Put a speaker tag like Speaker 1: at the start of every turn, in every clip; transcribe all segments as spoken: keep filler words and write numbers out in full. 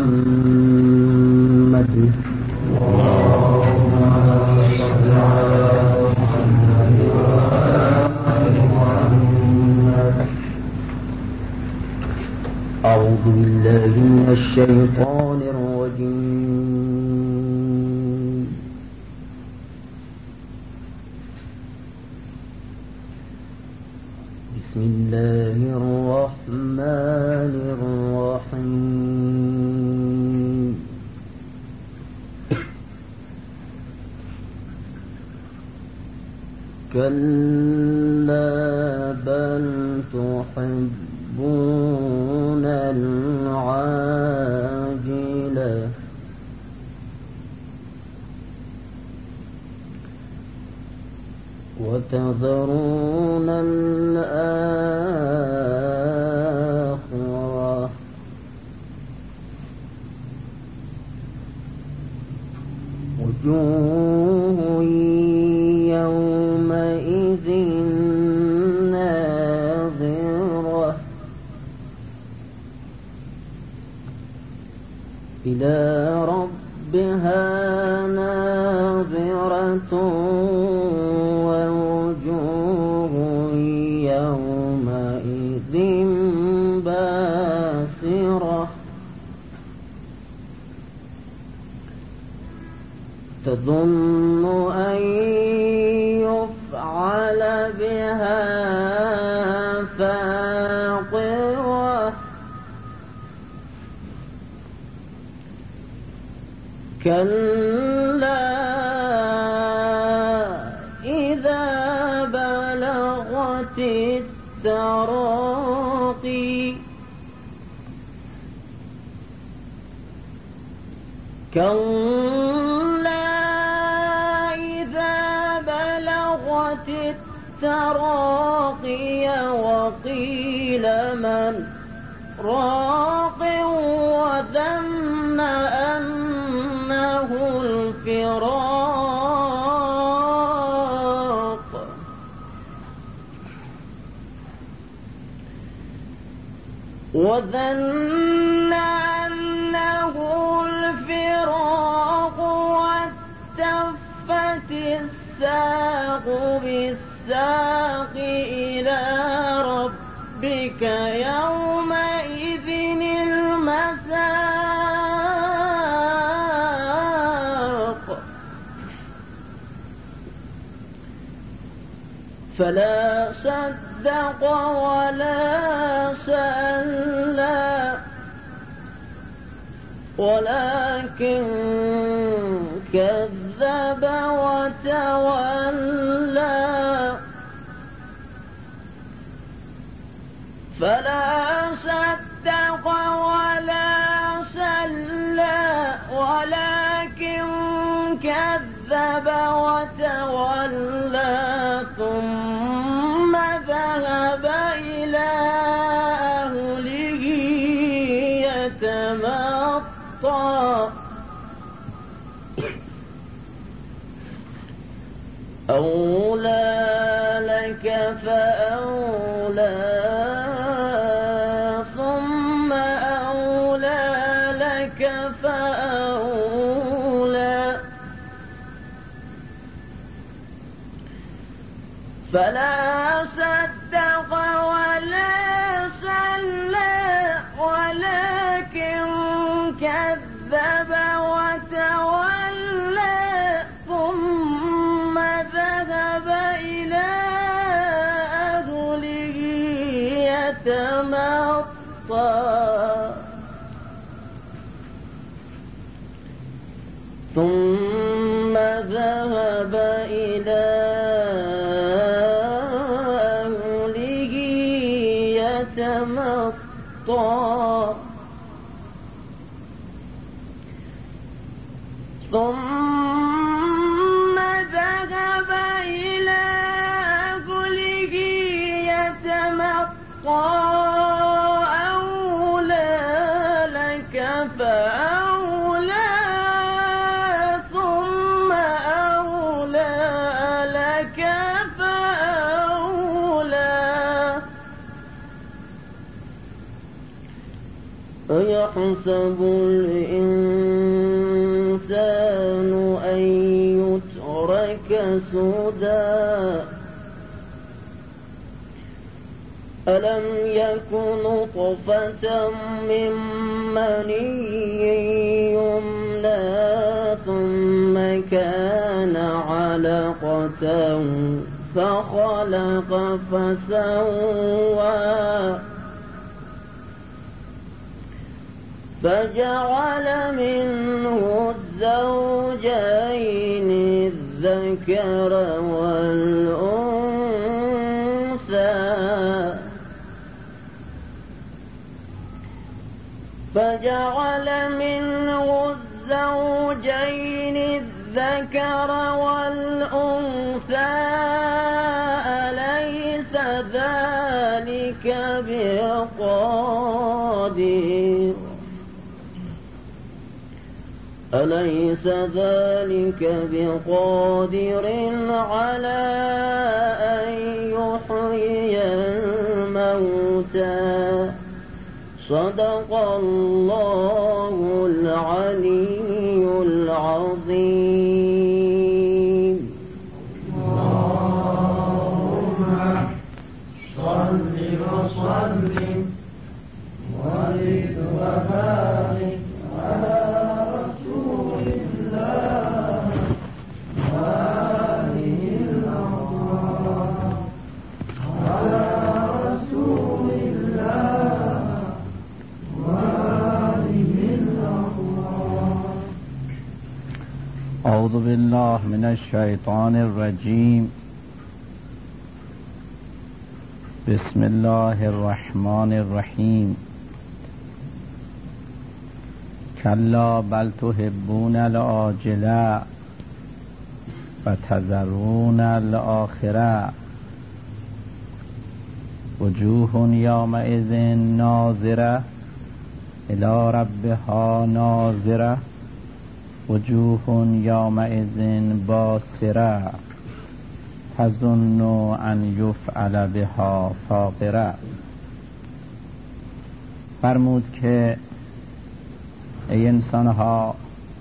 Speaker 1: محمد. أعوذ بالله من الشيطان الرجيم. بسم الله الرحمن الرحيم. كلا بل تحبون العاجلة وتذرون الآخرة وجوه يومئذ ناظرة إلى ربها ناظرة ووجوه يومئذ باسرة تظن أن يفعل بها فاقرة كلا إذا بلغت التراقي كلا إذا بلغت التراقي وقيل من راق وظن أنه الفراق وظن أنه الفراق والتفت الساق بالساق إلى ربك يومئذ المساق فلا صدق ولا صلى ولكن كذب وتولى فلا صدق ولا صلى ولكن كذب وتولى ثم ذهب إلى أهله يتمطى أولى لك فأولى ثم أولى لك فأولى فلا صدق ولا صلى ولكن كذب وتولى ثم ذهب إلى أهله يتمطى ثم ذهب إلى أهله يتمطى ثم ذهب إلى أهله يتمطى أولى لك فأولى ثم أولى لك فأولى أيحسب الإنسان أن يترك سدى ألم يكن نطفة من مني يمنى ثم كان علقة فخلق فسوى فجعل منه الزوجين الذكر والأنثى فجعل منه الزوجين الذكر والأنثى أليس ذلك بقادر أليس ذلك بقادر على أن يحيي الموتى صدق الله العلي العظيم.
Speaker 2: اللهم صل وسلم وزد وبارك على رسول الله وآله الأطهار على رسول الله وآله الأطهار.
Speaker 3: أعوذ بالله من الشيطان الرجيم. بسم الله الرحمن الرحيم. كلا بل تحبون العاجلة وتذرون الآخرة وجوه يومئذ ناظرة إلى ربها ناظرة وجوه يومئذ باسرة تظن أن يفعل بها فاقرة. فرمود که ای انسانها،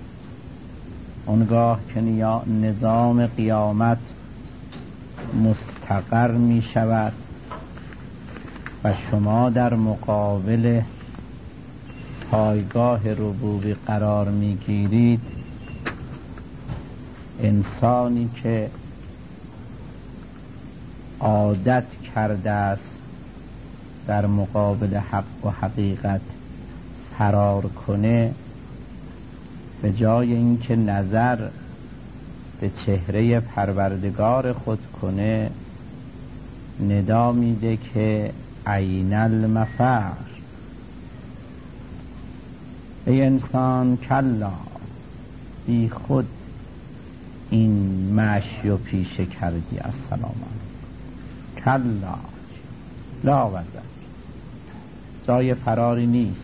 Speaker 3: اونگاه که نظام قیامت مستقر می شود و شما در مقابل پایگاه ربوبی قرار می گیرید، انسانی که عادت کرده است در مقابل حق و حقیقت فرار کنه، به جای اینکه نظر به چهره پروردگار خود کنه ندا میده که عین المفر. ای انسان کلا، بی خود این مشی و پیشه کردی. السلام علیکم. کلا لا وزر، جای فراری نیست.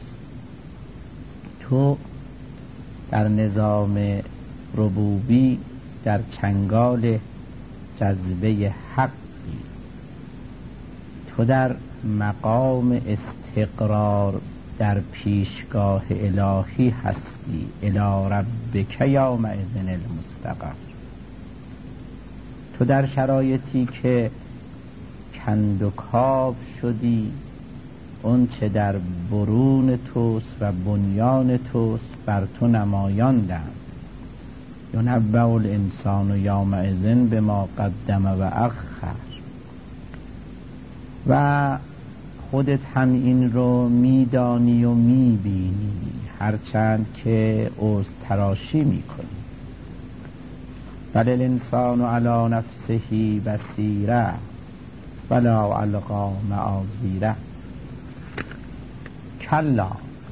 Speaker 3: تو در نظام ربوبی در چنگال جذبه حقی، تو در مقام استقرار در پیشگاه الهی هستی. الی ربک یومئذ المستقر. تو در شرایطی که کند و کاو شدی، اون چه در برون توست و بنیان توست بر تو نمایاندند. ینبأ الانسان یومئذ بما قدم و اخر. و خودت هم این رو میدانی و میبینی، هرچند که عذر تراشی میکنی. بل الانسان علی نفسه بصیره ولا القی معاذیره. کلا،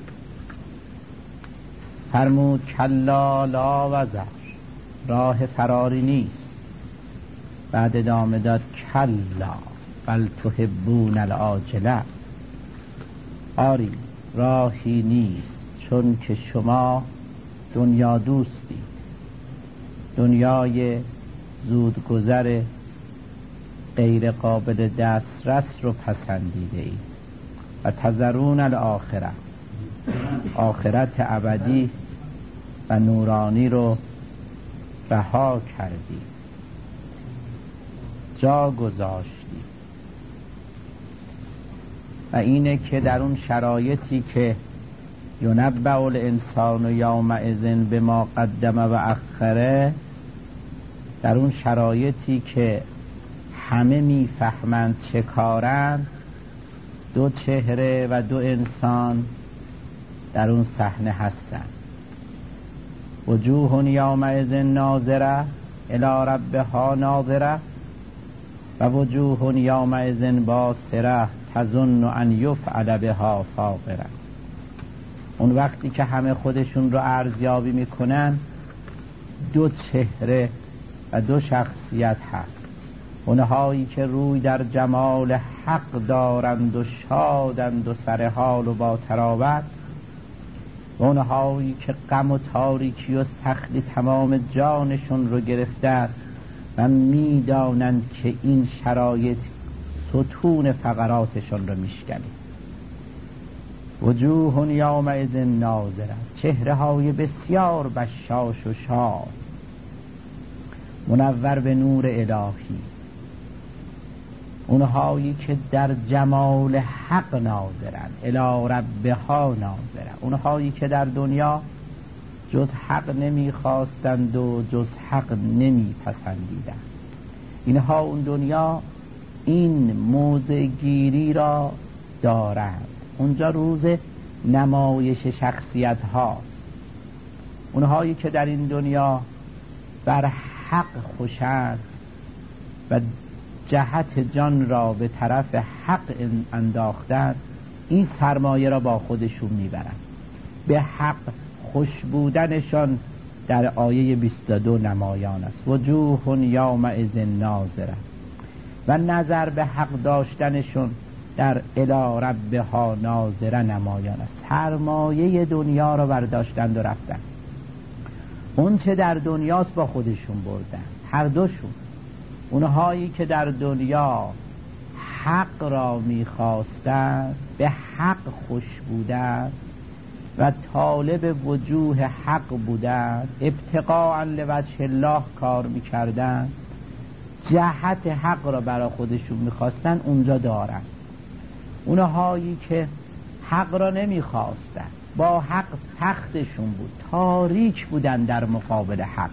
Speaker 3: فرمود کلا لا وزر، راه فراری نیست. بعد ادامه داد کلا بل تحبون العاجله. آری، راهی نیست، چون که شما دنیا دوستی، دنیای زودگذر غیر قابل دسترس رو پسندیده ای. و تذرون الاخره، آخرت ابدی و نورانی رو رها کردی، جا گذاشتی. و اینه که در اون شرایطی که ینبأ الانسان یومئذ بما قدم و اخره، در اون شرایطی که همه میفهمند چه کارند، دو چهره و دو انسان در اون صحنه هستند. وجوه یومئذ ناظره الی ربها ناظره و وجوه یومئذ باسره تظن ان یفعل بها فاقره. اون وقتی که همه خودشون رو ارزیابی میکنن، دو چهره و دو شخصیت هست. اونهایی که روی در جمال حق دارند و شادند و سر حال و با تراوت، و اونهایی که غم و تاریکی و سختی تمام جانشون رو گرفته است و میدانند که این شرایط ستون فقراتشون رو میشکنه. وجوه یومئذ ناظره، چهره های بسیار بشاش و شاد، منور به نور الهی. اونهایی که در جمال حق ناظرن، الی ربها ناظرن، اونهایی که در دنیا جز حق نمیخواستند و جز حق نمیپسندیدند. اینها اون دنیا این موضع گیری را دارند. اونجا روز نمایش شخصیت هاست. اونهایی که در این دنیا بر حق خوشند و جهت جان را به طرف حق انداختند، این سرمایه را با خودشون میبرند. به حق خوش بودنشان در آیه بیست و دو نمایان است. وجوه یومئذ ناظره، و نظر به حق داشتنشون در الی ربها ناظره نمایان است. سرمایه دنیا را برداشتند و رفتند. اون چه در دنیاست با خودشون بردن، هر دوشون. اونهایی که در دنیا حق را میخواستند، به حق خوش بودند و طالب وجوه حق بودند، ابتغاء لوجه الله کار میکردند، جهت حق را برای خودشون میخواستن، اونجا دارن. اونهایی که حق را نمیخواستن، با حق سختشون بود، تاریک بودن در مقابل حق.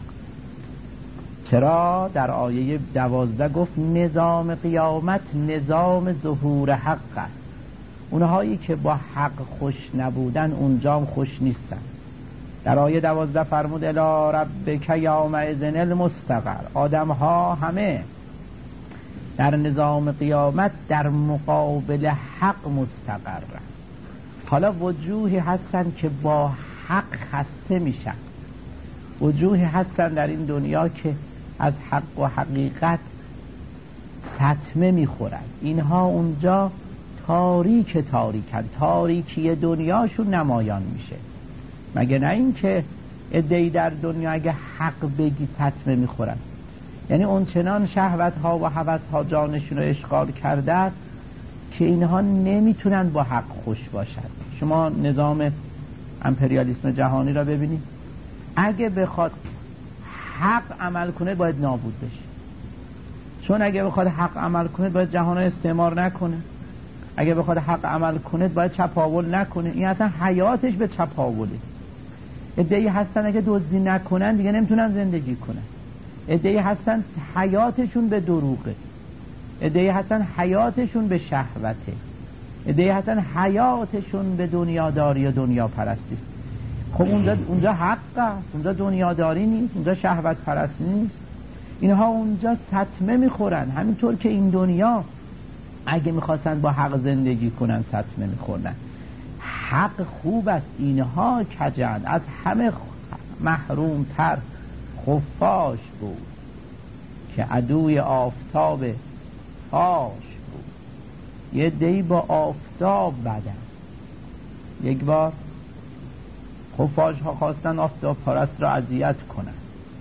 Speaker 3: چرا؟ در آیه دوازده گفت نظام قیامت نظام ظهور حق است. اونهایی که با حق خوش نبودن اونجا هم خوش نیستن. در آیه دوازده فرمود الی ربک یومئذ المستقر. آدم ها همه در نظام قیامت در مقابل حق مستقرن. حالا وجوهی هستن که با حق خسته میشن، وجوهی هستن در این دنیا که از حق و حقیقت صدمه میخورن. اینها اونجا تاریک تاریکن، تاریکی دنیاشون نمایان میشه. مگه نه این که عده‌ای در دنیا اگه حق بگی صدمه میخورن؟ یعنی اون چنان شهوت ها و هوس ها جانشون رو اشغال کرده است که اینها نمیتونن با حق خوش باشن. شما نظام امپریالیسم جهانی را ببینید، اگه بخواد حق عمل کنه باید نابود بشه، چون اگه بخواد حق عمل کنه باید جهان رو استعمار نکنه، اگه بخواد حق عمل کنه باید چپاول نکنه. این اصلا حیاتش به چپاوله. عده‌ای هستن اگه دزدی نکنن دیگه نمیتونن زندگی کنن. عده‌ای هستن حیاتشون به دروغه، عده‌ای هستن حیاتشون به شهوته، عده‌ای هستن حیاتشون به دنیاداری و دنیا پرستی. خب اونجا اونجا حق است، اونجا دنیاداری نیست، اونجا شهوت پرستی نیست. اینها اونجا صدمه میخورن. همینطور که این دنیا اگه میخواستن با حق زندگی کنن صدمه میخورن. حق خوب است، اینها کجند. از همه محروم تر خفاش بود که عدوی آفتاب فاش بود. یه دی با آفتاب بدن. یک بار خفاش ها خواستن آفتاب پرست را اذیت کنن.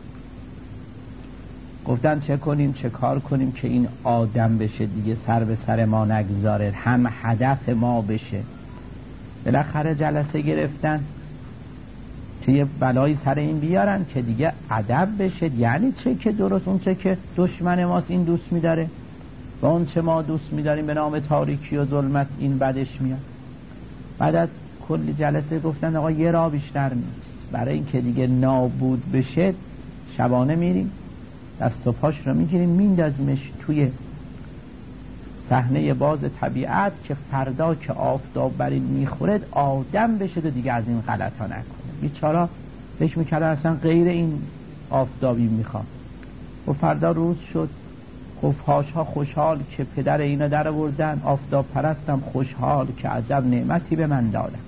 Speaker 3: گفتن چه کنیم چه کار کنیم که این آدم بشه دیگه، سر به سر ما نگذاره، هم هدف ما بشه. بالاخره جلسه گرفتن که یه بلایی سر این بیارن که دیگه ادب بشه. یعنی چه که درست، اون چه که دشمن ماست این دوست می‌داره و اون چه ما دوست می‌داریم به نام تاریکی و ظلمت این بدش میاد. بعد از کلی جلسه گفتن آقا یه راه بیشتر نیست، برای این که دیگه نابود بشه شبانه میریم دست و پاش رو میگیریم میندازیمش توی صحنه باز طبیعت که فردا که آفتاب بر این میخوره آدم بشه و دیگه از این غلطا نکنه. بیچارا فکر میکرده اصلا غیر این آفتابی میخواد. و فردا روز شد، خفهاش ها خوشحال که پدر اینا در آوردن، آفتاب پرستم خوشحال که عجب نعمتی به من دادن.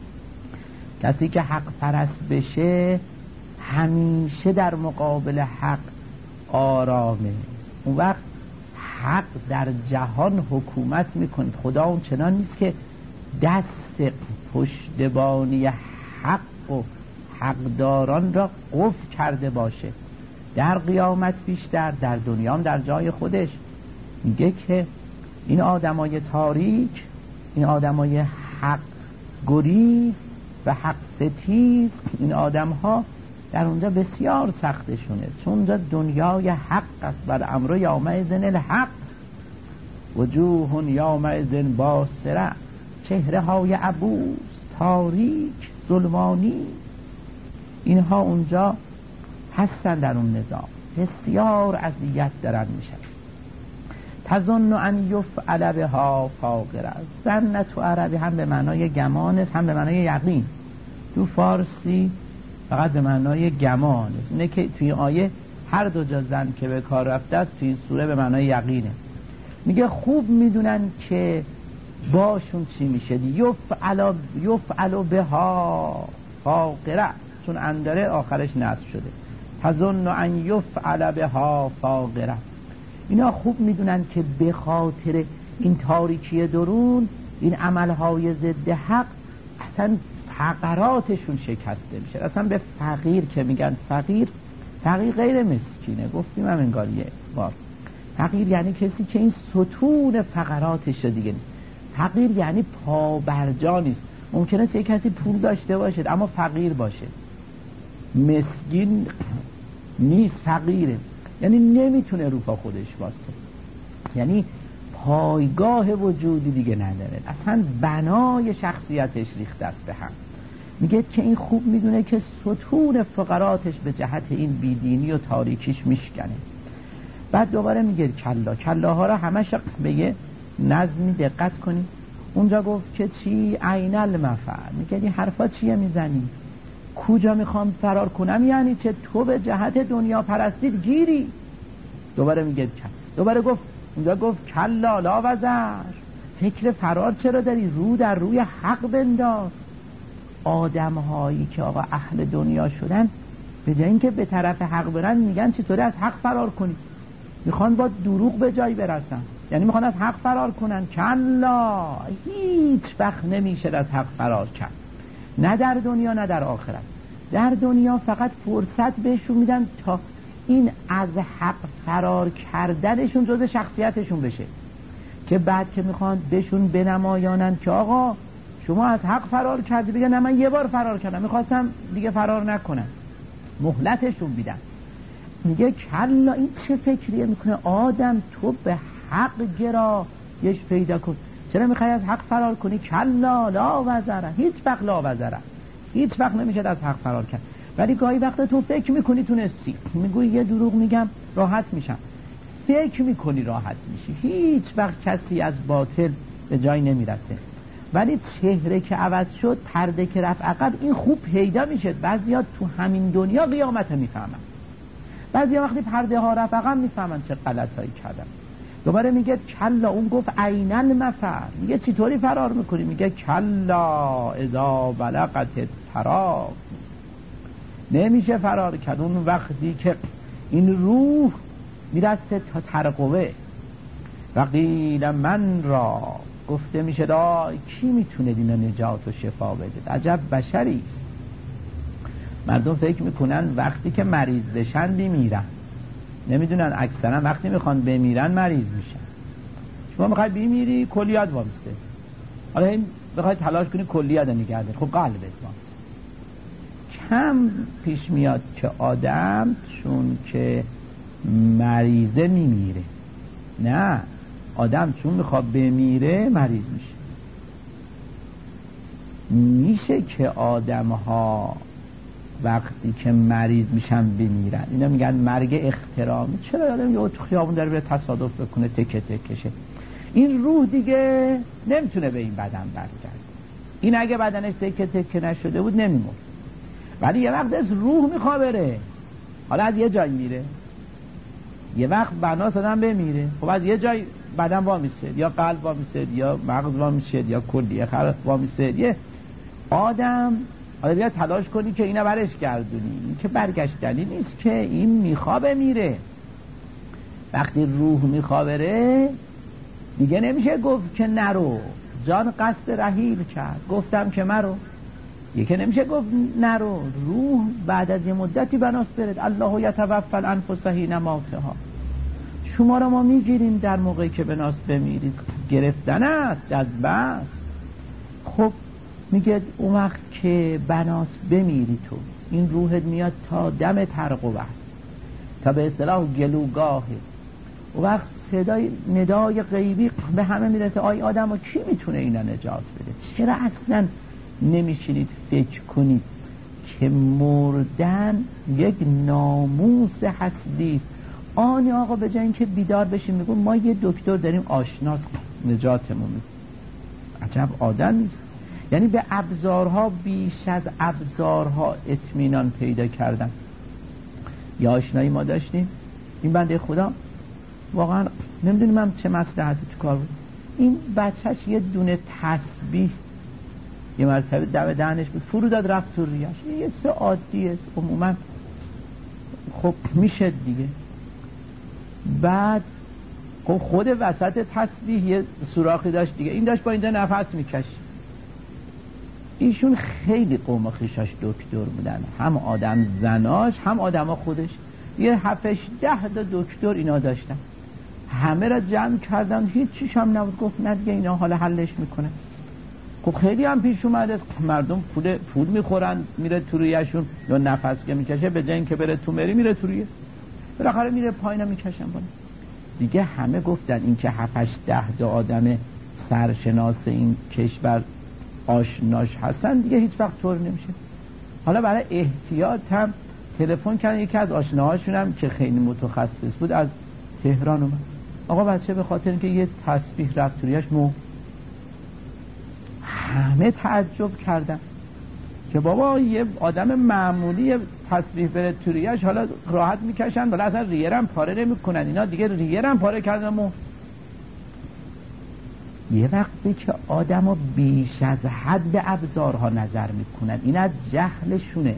Speaker 3: کسی که حق پرست بشه همیشه در مقابل حق آرامه. اون وقت حق در جهان حکومت میکنه. خدا اون چنان نیست که دست پشتبانی حق و حقداران را قفل کرده باشه. در قیامت بیشتر، در دنیا هم در جای خودش میگه که این آدمای تاریک، این آدمای حق گریز و حق ستیز، این آدم ها در اونجا بسیار سختشونه، چون اونجا دنیای حق است. بر امر یومئذ الحق وجوه یومئذ باسره، چهره های عبوس تاریک ظلمانی، اینها اونجا هستن در اون نظام، بسیار اذیت دارن میشن. تظن ان یفعل بها فاقره. ظن تو عربی هم به معنای گمان است هم به معنای یقین. تو فارسی فقط به معنای گمان است. اینه که توی آیه هر دو جا ظن که به کار رفته است توی سوره به معنای یقینه. میگه خوب میدونن که باشون چی میشه. یفعل یفعل بها فاقره، چون انداره آخرش نصب شده. تظن ان یفعل بها فاقره. اینا خوب میدونن که به خاطر این تاریکی درون، این عملهای ضد حق، اصلا فقراتشون شکسته میشه. اصلا به فقیر که میگن فقیر، فقیر غیر مسکینه، گفتیم هم انگار یه بار. فقیر یعنی کسی که این ستون فقراتش دیگه نیست. فقیر یعنی پابرجا نیست. ممکنه یه کسی پول داشته باشه اما فقیر باشه، مسکین نیست، فقیره، یعنی نمیتونه رو پا خودش واسه، یعنی پایگاه وجودی دیگه نداره، اصلا بنای شخصیتش ریخته است به هم. میگه که این خوب میدونه که ستون فقراتش به جهت این بیدینی و تاریکیش میشکنه. بعد دوباره میگه کلا، کلاها را همش به یه نظمی دقت کنی. اونجا گفت که چی؟ عین المفعل. میگه این حرفا چیه میزنی؟ کجا میخوام فرار کنم؟ یعنی چه تو به جهت دنیا پرستید گیری. دوباره میگه کلا. دوباره گفت اونجا گفت کلا لا وزر، فکر فرار چرا داری؟ رو در روی حق بنداز. آدم هایی که آقا اهل دنیا شدن به جای اینکه به طرف حق برن میگن چطوری از حق فرار کنی، میخوان با دروغ به جای برسن، یعنی میخوان از حق فرار کنن. کلا، هیچ وقت نمیشه از حق فرار کرد، نه در دنیا نه در آخرت. در دنیا فقط فرصت بهشون میدن تا این از حق فرار کردنشون جز شخصیتشون بشه، که بعد که میخوان بهشون بنمایانن که آقا شما از حق فرار کردی، بگن نه من یه بار فرار کردم میخواستم دیگه فرار نکنم، مهلتشون میدن. میگه کلا، این چه فکریه میکنه آدم؟ تو به حق گرایش پیدا کن، چرا میخوای از حق فرار کنی؟ کلا لا وزره، هیچ وقت لا وزره، هیچ وقت نمیشه از حق فرار کرد. ولی گاهی وقت تو فکر میکنی تونستی، میگوی یه دروغ میگم راحت میشم، فکر میکنی راحت میشی، هیچ وقت کسی از باطل به جای نمیرسه. ولی چهره که عوض شد، پرده که رفت عقب، این خوب پیدا میشه. بعضیا تو همین دنیا قیامت میفهمن، بعضیا وقتی پرده ها رفت عقب میفهمن چه غلطایی کردن. دوباره میگه کلا، اون گفت عین المفر. میگه چطوری فرار میکنی؟ میگه کلا اذا بلغت التراق، نمیشه فرار کرد اون وقتی که این روح میرسه تا ترقوه. و قیل من را، گفته میشه دای کی میتونه اینا نجات و شفا بده؟ عجب بشری است. مردم فکر میکنن وقتی که مریض بشن بیمیرن، نمیدونن اکثرا وقتی میخوان بمیرن مریض میشن. شما میخوای بمیری کلیات وامسته، حالا این بخوای تلاش کنی کلیت رو نگه داری، خب قلبت باز. کم پیش میاد که آدم چون که مریضه میمیره، نه، آدم چون میخواد بمیره مریض میشه. میشه که آدم ها وقتی که مریض میشن بمیرن، اینا میگن مرگ اخترامی. چرا آدم یه تو خیابون داره به تصادف بکنه تکه تکشه؟ این روح دیگه نمیتونه به این بدن برگرده. این اگه بدنش تکه تکه نشده بود نمیمرد، ولی یه وقت از روح میخواد بره، حالا از یه جای میره، یه وقت بناس آدم بمیره، خب از یه جای بدن وامیسه، یا قلب وامیسه، یا مغز وامیسه، یا کلیه خلق وامیسه. یه آدم حالا بیا تلاش کنی که اینو برش گردونی، این که برگشتنی نیست که، این میخواد بمیره. وقتی روح میخواد بره دیگه نمیشه گفت که نرو، جان قصد رحیل کرد، گفتم که مرو. یکی نمیشه گفت نرو، روح بعد از یه مدتی بناس برد. الله یتوفی الانفس حین موتها. شما را ما میگیریم در موقعی که بناس بمیرید. گرفتن است، جذبه است. خب میگه اون وقت که بناس بمیری تو، این روحت میاد تا دم ترقوه، تا به اصطلاح گلوگاهه. اون وقت صدای ندای غیبی به همه میرسه، آی آدم ها کی میتونه اینا نجات بده؟ چرا اصلا نمیشینید فکر کنید که مردن یک ناموس هستی است؟ آن آقا به جای اینکه بیدار بشیم میگم ما یه دکتر داریم آشناس نجاتمون میده. عجب آدم نیست. یعنی به ابزارها بیش از ابزارها اطمینان پیدا کردن. یه آشنایی ما داشتیم، این بنده خدا واقعا نمیدونیم هم چه مصلحتی تو کار بود، این بچهش یه دونه تسبیح یه مرتبه دم دهنش بود، فرو داد رفت تو ریش. یه سه عادیه عموما، خب میشه دیگه. بعد خب خود وسط تسبیح یه سوراخی داشت دیگه، این داشت با اینجا نفس میکشید. ایشون خیلی قوم خیشاش دکتر بودن، هم آدم زناش هم آدم ها خودش، یه هفتش ده تا دکتر اینا داشتن، همه را جمع کردن، هیچ چیش هم نبود. گفت نه دیگه اینا حالا حلش میکنه. خب خیلی هم پیش اومده مردم پول پول میخورن، میره تو رویشون، یا نفس که میکشه به جای اینکه بره تو مری میره تو رویه، بالاخره میره پایین میکشن بالا دیگه. همه گفتن این که هفتش ده تا آدم سرشناس این کشور آشناش هستن دیگه هیچ وقت طور نمیشه. حالا برای احتیاط هم تلفن کردن، یکی از آشناهاشون هم که خیلی متخصص بود از تهران اومد. آقا بچه به خاطر اینکه یه تسبیح رفت توریش مو، همه تعجب کردن که بابا یه آدم معمولی تسبیح بره توریش حالا راحت میکشن، ولی اصلا ریرم پاره نمیکنن. اینا دیگه ریرم پاره کردن مو. یه وقتی که آدم ها بیش از حد به ابزارها نظر میکنن، این از جهلشونه.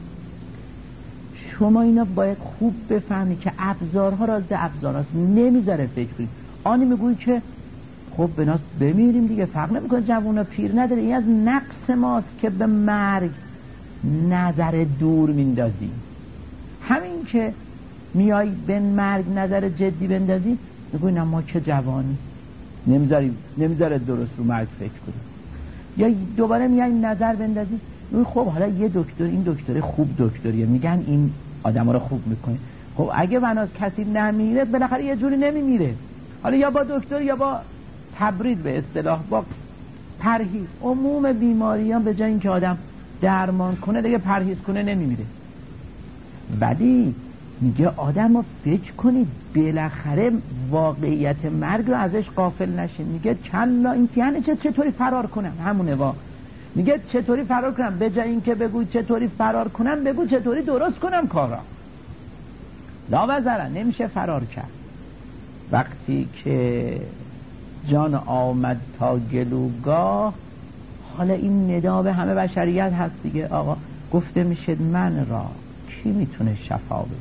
Speaker 3: شما اینا باید خوب بفهمی که ابزارها راز ابزار هست، نمیذاره فکر کنید. آنی میگوی که خب بناست بمیریم دیگه، فرق نمیکنه جوون و پیر نداره. این از نقص ماست که به مرگ نظر دور میندازی. همین که میای به مرگ نظر جدی بندازی، میگوی نه ما که جوانی، نمیذاری نمیذاره درست رو مرگ فکر کنی. یا دوباره میای نظر بندازی، میگوی خب حالا یه دکتر، این دکتر خوب دکتریه، میگن این آدم رو خوب میکنه. خب اگه بناس کسی نمیره بالاخره یه جوری نمیمیره، حالا یا با دکتر یا با تبرید، به اصطلاح با پرهیز. عموم بیماریان به جای اینکه آدم درمان کنه دیگه پرهیز کنه نمیمیره. ولی میگه آدم رو فکر کنید بالاخره واقعیت مرگ رو ازش غافل نشین. میگه کلا این یعنی چه چطوری فرار کنم، همونه وا. میگه چطوری فرار کنم، به جای اینکه بگو چطوری فرار کنم بگو چطوری درست کنم کارا. لا وزرن، نمیشه فرار کرد. وقتی که جان آمد تا گلوگاه، حالا این ندا به همه بشریت هست دیگه. آقا گفته میشه من را کی میتونه شفا بده؟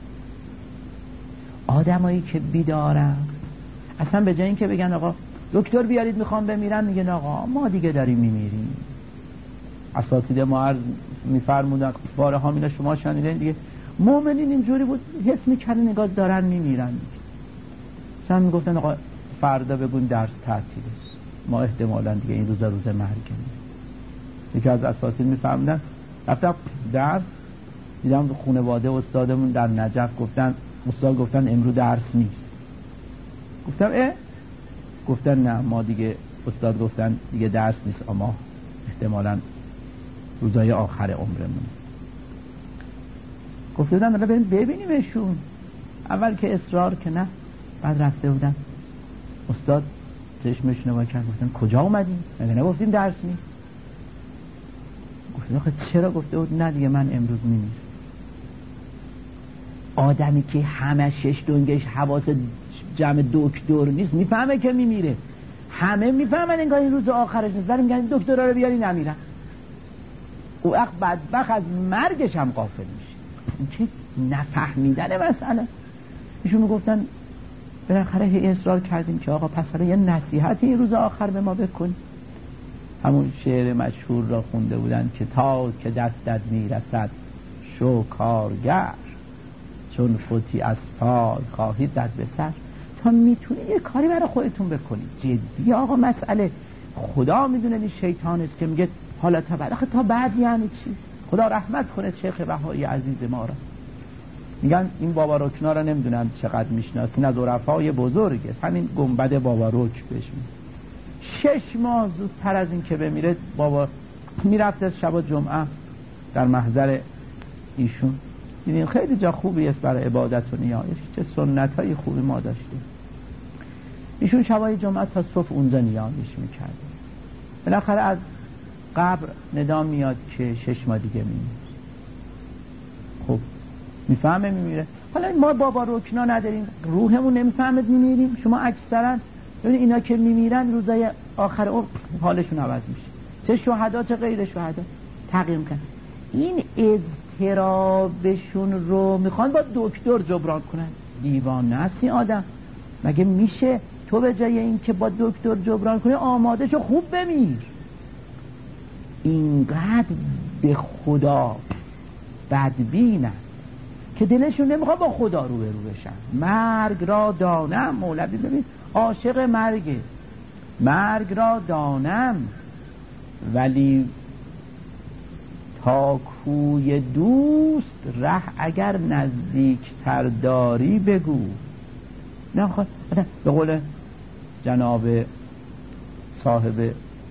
Speaker 3: آدمایی که بیدارن اصلا به جای اینکه بگن آقا دکتر بیارید میخوام بمیرم، میگن آقا ما دیگه داریم میمیریم. اساتید ما عرض میفرمودن باره ها میلا شما شنیدین دیگه، مومنین اینجوری بود، حس میکردن نگاه دارن میمیرن. مثلا میگفتن آقا فردا بگون درس تعطیل است، ما احتمالاً دیگه این روزا روز مرگه. یکی از اساتید میفهمیدن، رفتم درس دیدم خانواده استادمون در نجف گفتن، استاد گفتن امروز درس نیست. گفتم اه؟ گفتن نه ما دیگه استاد گفتن دیگه درس نیست، اما احتمالاً روزای آخر عمرمون. گفته بودن حالا بریم ببینیمشون. اول که اصرار که نه، بعد رفته بودن استاد چشمش نگاه کرد، گفتن کجا اومدیم؟ مگه نگفتیم درس نیست؟ گفتم آخه چرا؟ گفته بود نه دیگه من امروز میمیرم. آدمی که همه شش دنگش حواس جمع دکتر نیست میفهمه که میمیره. همه میفهمن انگار این روز آخرش نیست، ولی میگن دکترا رو بیاری نمیرن. او وقت بدبخت از مرگش هم غافل میشه. این که نفهمیدن مسئله. ایشون میگفتن بالاخره هی اصرار کردیم که آقا پس حالا یه نصیحتی این روز آخر به ما بکن. همون شعر مشهور را خونده بودن که تا که دستت میرسد شو کارگر، چون فوتی از پای خواهید زد به سر. تا میتونی یه کاری برای خودتون بکنید. جدی آقا مسئله. خدا میدونه این شیطان است که میگه حالا تا بعد. آخه تا بعد یعنی چی؟ خدا رحمت کنه شیخ بهایی عزیز ما را. میگن این بابا رکنا را نمیدونم چقدر میشناسین، از عرفای بزرگ است، همین گنبد بابا رک بهش میگن. شش ماه زودتر از این که بمیره بابا میرفت از شب جمعه در محضر ایشون. دیدین خیلی جا خوبی است برای عبادت و نیایش، چه سنت های خوبی ما داشتیم. ایشون شبای جمعه تا صبح اونجا نیایش میکرد. بالاخره از قبر ندا میاد که شش ماه دیگه میمیره. خب میفهمه میمیره. حالا ما بابا رکنا نداریم، روحمون نمیفهمه میمیریم. شما اکثرا ببین اینا که میمیرن روزای آخر اون حالشون عوض میشه، چه شهدا چه غیر شهدا تغییر میکنن. این اضطرابشون رو میخوان با دکتر جبران کنن. دیوانه است این آدم. مگه میشه تو به جای این که با دکتر جبران کنی آماده شو خوب بمیر؟ اینقدر به خدا بدبینن که دلشون نمیخواد با خدا رو به رو بشن. مرگ را دانم، مولوی ببین عاشق مرگه، مرگ را دانم ولی تا کوی دوست ره اگر نزدیکتر داری بگو. نه خواهد به قول جناب صاحب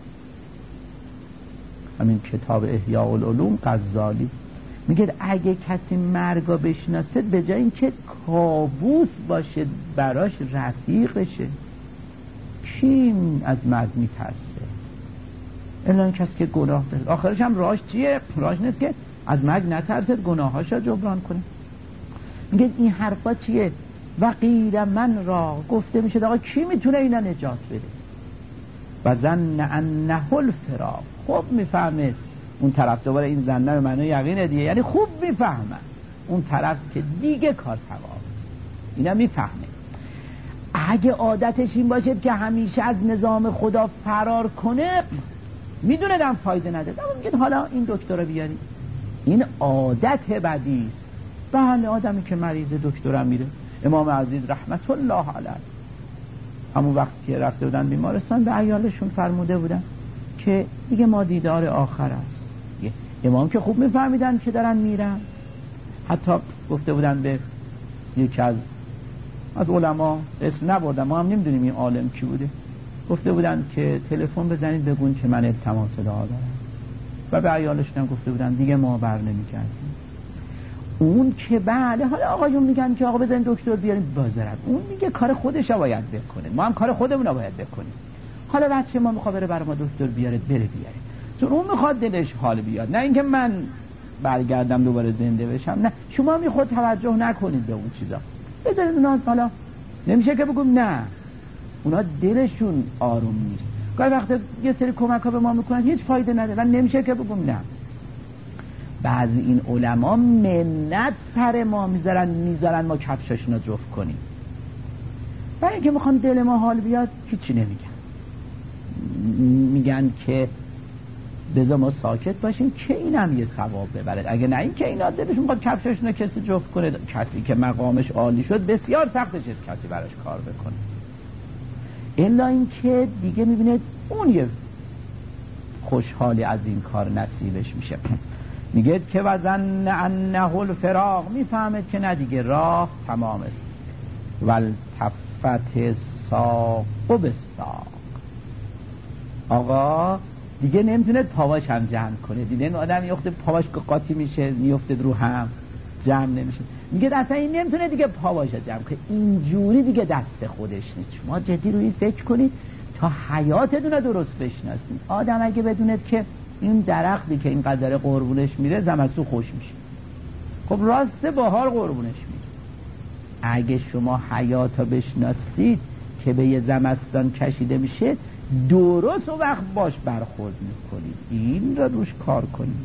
Speaker 3: همین کتاب احیاء العلوم غزالی میگه اگه کسی مرگا بشناسه به جای اینکه کابوس باشه براش رفیقشه. کی از مرگ میترسه؟ الا این کسی که گناه داره. آخرش هم راهش چیه؟ راهش نیست که از مرگ نترسه، گناهاشو جبران کنه. میگه این حرفا چیه؟ وقیل من را گفته میشه آقا کی میتونه اینا نجات بده؟ و ظن انه الفراق. خوب میفهمه اون طرف. دوباره این ظنه به معنی یقینه دیگه، یعنی خوب میفهمه اون طرف که دیگه کار تمام. اینا میفهمه. اگه عادتش این باشه که همیشه از نظام خدا فرار کنه میدونه دم فایده نداره، اما میگه حالا این دکتر رو بیاری. این عادت بدی است. بله آدمی که مریض دکترم میره. امام عزیز رحمت الله علیه همون وقتی که رفته بودن بیمارستان به عیالشون فرموده بودن که دیگه ما دیدار آخر است. امام که خوب میفهمیدن که دارن میرن. حتی گفته بودن به یکی از از علما، اسم نبردم ما هم نمیدونیم این عالم کی بوده، گفته بودن که تلفن بزنید بگون که من التماس دعا دارم. و به عیالشون گفته بودن دیگه ما بر نمیگردیم. اون که بله حالا آقایون میگن که آقا بزنید دکتر بیاریم بازارد، اون میگه کار خودش رو باید بکنه، ما هم کار خودمون رو باید بکنیم. حالا بچه ما میخواد بره برای ما دکتر بیاره بره بیاره، چون اون میخواد دلش حال بیاد، نه اینکه من برگردم دوباره زنده بشم. نه شما میخواد توجه نکنید به اون چیزا، بذارید اونا. حالا نمیشه که بگم نه، اونا دلشون آروم نیست. گاهی وقتا یه سری کمک ها به ما میکنن هیچ فایده نداره و نمیشه که بگم نه. بعضی این علما منت سر ما میذارن میذارن ما کفشاشونو جفت کنیم، برای اینکه میخوان دل ما حال بیاد هیچی نمیگن. میگن که بذار ما ساکت باشیم که اینم یه ثواب ببره، اگه نه این که اینا دلشون میخواد کفشاشونو کسی جفت کنه. کسی که مقامش عالی شد بسیار سختش است کسی براش کار بکنه. الا این که دیگه میبینه اون یه خوشحالی از این کار نصیبش میشه. میگه که وزن انه الفراق، میفهمه که نه دیگه راه تمام است. والتفت ساق به ساق، آقا دیگه نمیتونه پاواش هم جمع کنه. دیگه این آدم میفته پاواش قاطی میشه، میفته رو هم جمع نمیشه. میگه اصلا این نمیتونه دیگه پاواش جمع کنه، اینجوری دیگه دست خودش نیست. شما جدی روی فکر کنید تا حیاتتون رو درست بشناسید. آدم اگه بدوند که این درختی که این قدر قربونش میره زمستون خوش میشه، خب راسته بهار قربونش میره. اگه شما حیاتو بشناسید که به یه زمستان کشیده میشه، درست و وقت باش برخورد میکنید. این را روش کار کنید.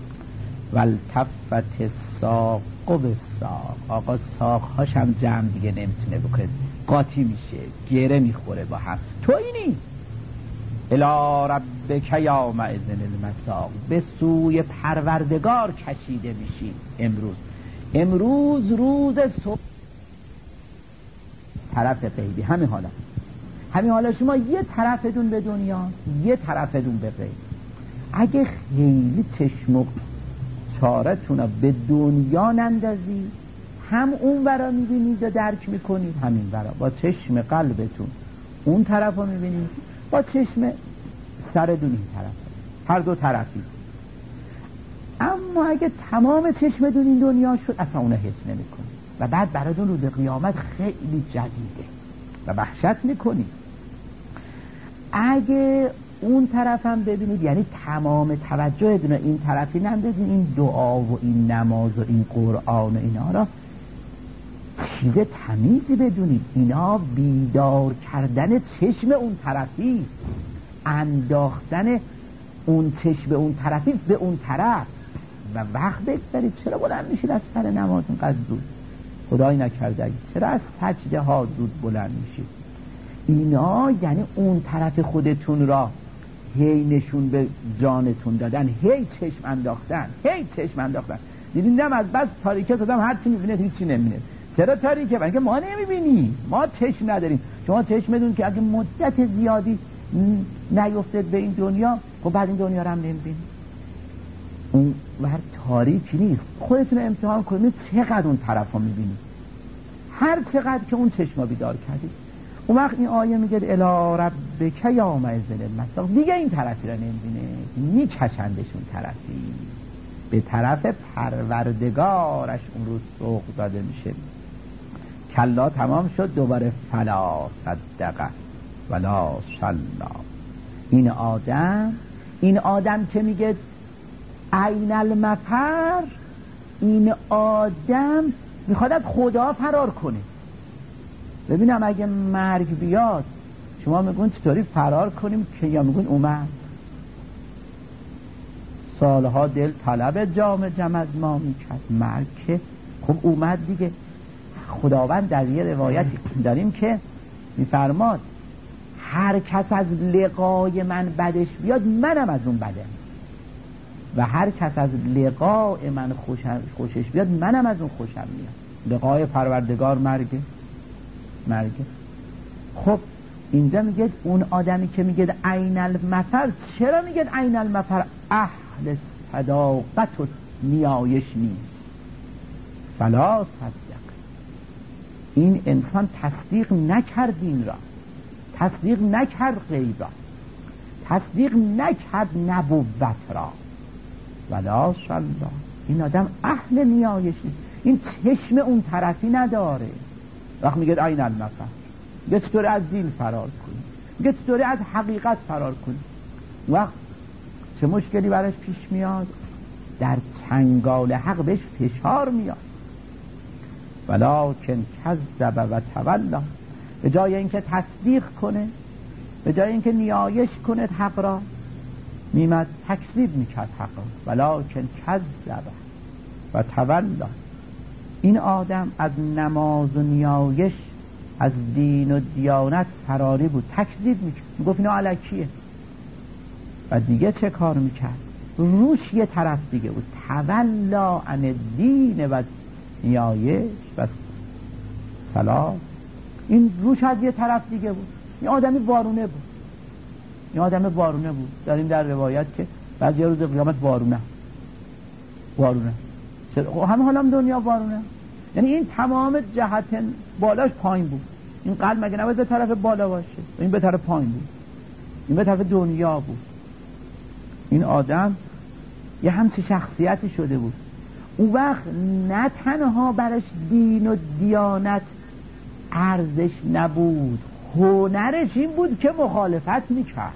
Speaker 3: والتفت ساق به ساق، آقا ساقهاش هم جمع دیگه نمیتونه بکنه، قاطی میشه، گره میخوره با هم. تو اینی الی ربک یومئذ المساق، به سوی پروردگار کشیده میشی. امروز امروز روز صبح طرف غیبی، همین حالا همین حالا شما یه طرفتون به دنیا، یه طرفتون به غیب. اگه خیلی چشم و چارتون به دنیا نندازی، هم اون ورا میبینید و درک میکنید، همین ورا با چشم قلبتون اون طرف رو میبینید، با چشم سردون این طرف، هر دو طرفی. اما اگه تمام چشمتون این دنیا شد، اصلا اونو حس نمیکنید و بعد براتون روز قیامت خیلی جدیده و وحشت میکنید. اگه اون طرف هم ببینید، یعنی تمام توجهتون این طرفی نندازین، این دعا و این نماز و این قرآن و اینا را چیز تمیزی بدونید. اینا بیدار کردن چشم اون طرفی، انداختن اون چشم اون طرفی به اون طرف. و وقت بگذارید چرا بلند میشید از سر نماز اینقدر زود؟ خدایی نکرده چرا از سجده ها زود بلند میشید؟ اینا یعنی اون طرف خودتون را هی نشون به جانتون دادن، هی چشم انداختن، هی چشم انداختن. دیدین نم از بس تاریکه آدم هر چی میبینه هیچی نمیبینه. چرا تاریکه؟ برای که ما نمیبینیم، ما چشم نداریم. شما چشمتون که اگه مدت زیادی نیفتد به این دنیا، خب بعد این دنیا رو هم نمیبینید. اون ور تاریکی نیست. خودتون امتحان کنید چقدر اون طرف رو میبینید، هر چقدر که اون چشم بیدار کردید. اون وقت این آیه میگه الی ربک یومئذ المساق، دیگه این طرفی رو نمیبینه، میکشندشون طرفی به طرف پروردگارش. اون روز سوق داده میشه. کلا تمام شد، دوباره فلا صدق ولا صلی. این آدم این آدم که میگه عین المفر، این آدم میخواد از خدا فرار کنه. ببینم اگه مرگ بیاد شما میگون چطوری فرار کنیم که، یا میگون اومد. سالها دل طلب جام جم از ما میکرد، مرگ که خب اومد دیگه. خداوند در یه روایتی داریم که میفرماد هر کس از لقای من بدش بیاد، منم از اون بدم، و هر کس از لقای من خوشش بیاد، منم از اون خوشم میاد. لقای پروردگار مرگه مرگه. خب اینجا میگه اون آدمی که میگه عین المفر، چرا میگه عین المفر؟ اهل صداقت و نیایش نیست. فلا صدق، این انسان تصدیق نکرد دین را، تصدیق نکرد غیب را، تصدیق نکرد نبوت را. ولا صلی، این آدم اهل نیایش نیست، این چشم اون طرفی نداره. وقت میگه عین المفر، میگه چطوری از دین فرار کنی، میگه چطوری از حقیقت فرار کنی. وقت چه مشکلی براش پیش میاد؟ در چنگال حق بهش فشار میاد. ولکن کذب و تولی، به جای اینکه تصدیق کنه، به جای اینکه نیایش کنه حق را، میمد تکذیب میکرد حق را. ولکن کذب و تولی، این آدم از نماز و نیایش، از دین و دیانت فراری بود، تکذیب میکرد، میگفت اینا الکیه. و دیگه چه کار میکرد؟ روش یه طرف دیگه بود، تولا عن الدین و نیایش و صلاح. این روش از یه طرف دیگه بود. این آدمی وارونه بود، این آدم وارونه بود. داریم در روایت که بعضی روز قیامت وارونه وارونه خب همه حالم دنیا وارونه. یعنی این تمام جهت بالاش پایین بود. این قلب مگه نباید به طرف بالا باشه؟ این به طرف پایین بود، این به طرف دنیا بود. این آدم یه همچی شخصیتی شده بود. اون وقت نه تنها برش دین و دیانت ارزش نبود، هنرش این بود که مخالفت میکرد.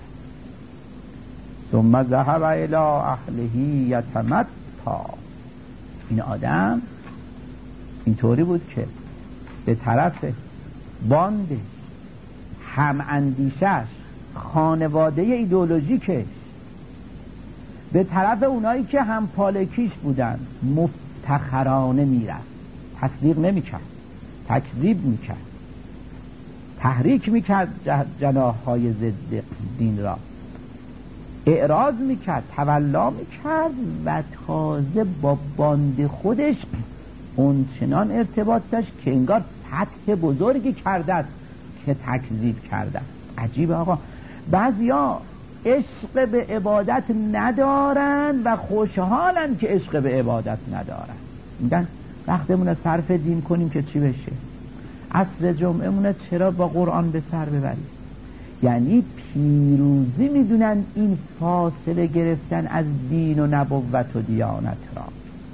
Speaker 3: ثم ذهب الی اهله یتمطا. این آدم اینطوری بود که به طرف باندش، هم اندیشش، خانواده ایدئولوژیکش، به طرف اونایی که هم پالکیش بودن مفتخرانه میرفت. تصدیق نمیکرد، تکذیب میکرد، تحریک میکرد جناحهای ضد دین را، اعراض میکرد، تولا میکرد و تازه با باند خودش اون چنان ارتباط داشت که انگار فتح بزرگی کرده که تکذیب کرده. عجیبه آقا، بعضیا عشق به عبادت ندارن و خوشحالن که عشق به عبادت ندارن. میگن وقتمون صرف دین کنیم که چی بشه؟ عصر جمعهمون چرا با قرآن به سر ببریم؟ یعنی پیروزی میدونن این فاصله گرفتن از دین و نبوت و دیانت را.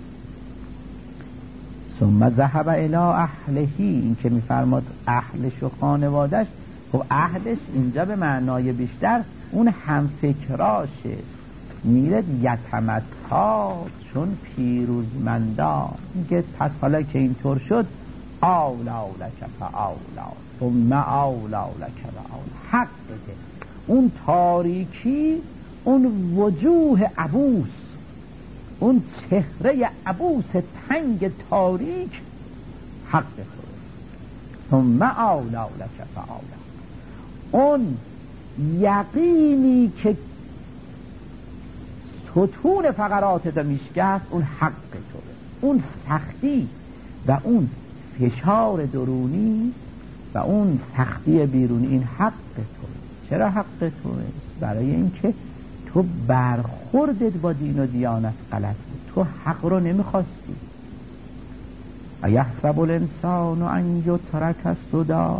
Speaker 3: ثم ذهب الی اهله، این که میفرماد اهلش و خانوادش، خب اهلش اینجا به معنای بیشتر اون همفکراشه. میره یتمطا، چون پیروزمندان. میگه پس حالا که اینطور شد، اولا لک فاولا ثم اولا لک و اولا. حق بده اون تاریکی، اون وجوه عبوس، اون چهره عبوس تنگ تاریک حق تو. ثم اولا لک فاولا. اون یقینی که ستون فقرات میشکست، اون حق تو. اون سختی و اون فشار درونی و اون سختی بیرونی، این حق تو. چرا حق تو؟ برای اینکه تو برخوردت با دین و دیانت غلط بود، تو حق رو نمیخواستی. ایحسب الانسان ان یترک سدی.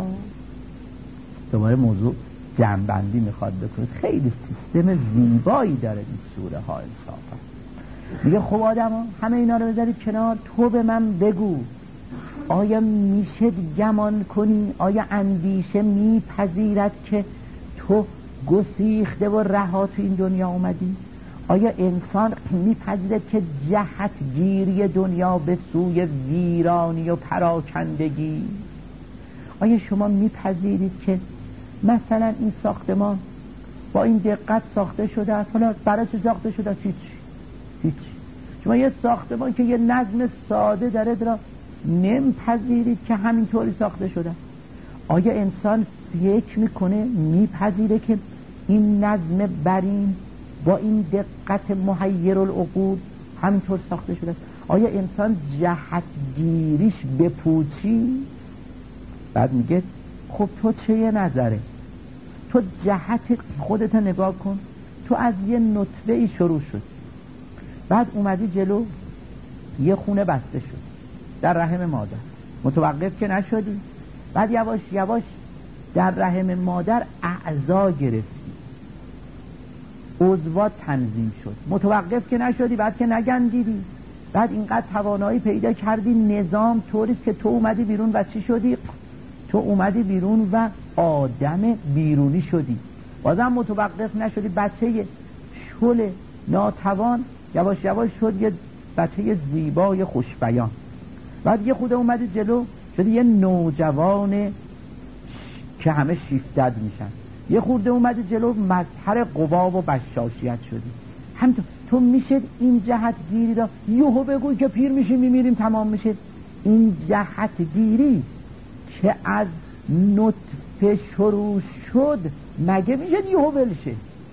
Speaker 3: دوباره موضوع جمع‌بندی میخواد بکنید. خیلی سیستم زیبایی داره این سوره ها انصافا. میگه خب آدم ها همه اینا رو بذارید کنار، تو به من بگو آیا میشه گمان کنی، آیا اندیشه میپذیرد که تو گسیخته و رها تو این دنیا اومدی؟ آیا انسان میپذیرد که جهتگیری دنیا به سوی ویرانی و پراکندگی؟ آیا شما میپذیرید که مثلا این ساختمان با این دقت ساخته شده است؟ حالا برای چه ساخته شده است؟ هیچ هیچ. شما یه ساختمان که یه نظم ساده داره را نمیپذیرید که همینطوری ساخته شده؟ آیا انسان فکر میکنه، میپذیره که این نظم برین با این دقت محیر العقول همینطور ساخته شده است؟ آیا انسان جهتگیریش بپوچی؟ بعد میگه خب تو چه یه نظره؟ تو جهت خودت نگاه کن. تو از یه نطفه ای شروع شد، بعد اومدی جلو، یه خونه بسته شد در رحم مادر، متوقف که نشدی، بعد یواش یواش در رحم مادر اعضا گرفتی، عضوات تنظیم شد، متوقف که نشدی، بعد که نگندیدی، بعد اینقدر توانایی پیدا کردی، نظام طوریست که تو اومدی بیرون و چی شدی؟ تو اومدی بیرون و آدم بیرونی شدی، بازم متوقف نشدی، بچه شل ناتوان یواش یواش شد یه بچه زیبای خوشبیان، بعد یه خود اومدی جلو شدی یه نوجوان که همه شیفتد میشن، یه خورده اومدی جلو مظهر قوا و بشاشیت شدی. همینطور تو میشه این جهت گیری را یهو بگوی که پیر میشیم میمیریم تمام میشه. این جهت گیری که از نطفه شروع شد مگه میشه یهو بلشه؟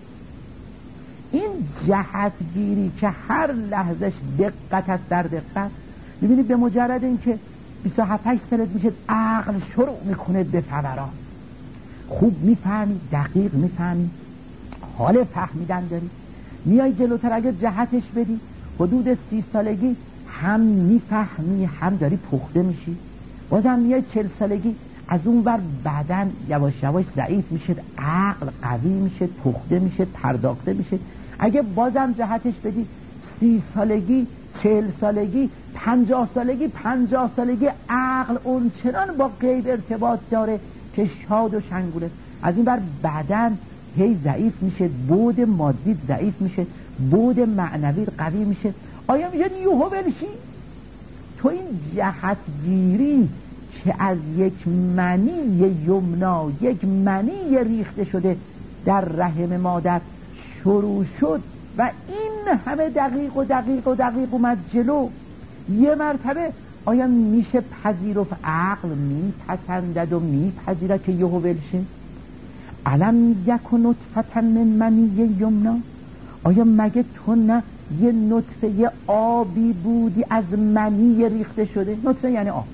Speaker 3: این جهت گیری که هر لحظش دقت است در دقت، میبینید به مجرد این که بیست و هفت سالت میشه عقل شروع میکنه به فوران، خوب میفهمی، دقیق میفهمی، حال فهمیدن داری. میای جلوتر اگه جهتش بدی حدود سی سالگی هم میفهمی هم داری پخته میشی. بازم میای چل سالگی از اون ور بدن یواش یواش ضعیف میشه، عقل قوی میشه، پخته میشه، پرداخته میشه. اگه بازم جهتش بدی سی سالگی، چل سالگی، پنجاه سالگی، پنجاه سالگی عقل اون چنان با غیب ارتباط داره که شاد و شنگوله. از این بر بدن هی ضعیف میشه، بود مادی ضعیف میشه، بود معنوی قوی میشه. آیا میشه یوهو بلشی؟ تو این جهتگیری که از یک منی یمنا، یک منی ریخته شده در رحم مادر شروع شد و این همه دقیق و دقیق و دقیق اومد جلو، یه مرتبه آیا میشه پذیرفت؟ عقل میپسندد و میپذیرد که یهو ولشه؟ علم یک نطفه من منی یمنا، آیا مگه تو نه یه نطفه یه آبی بودی از منی ریخته شده؟ نطفه یعنی آب.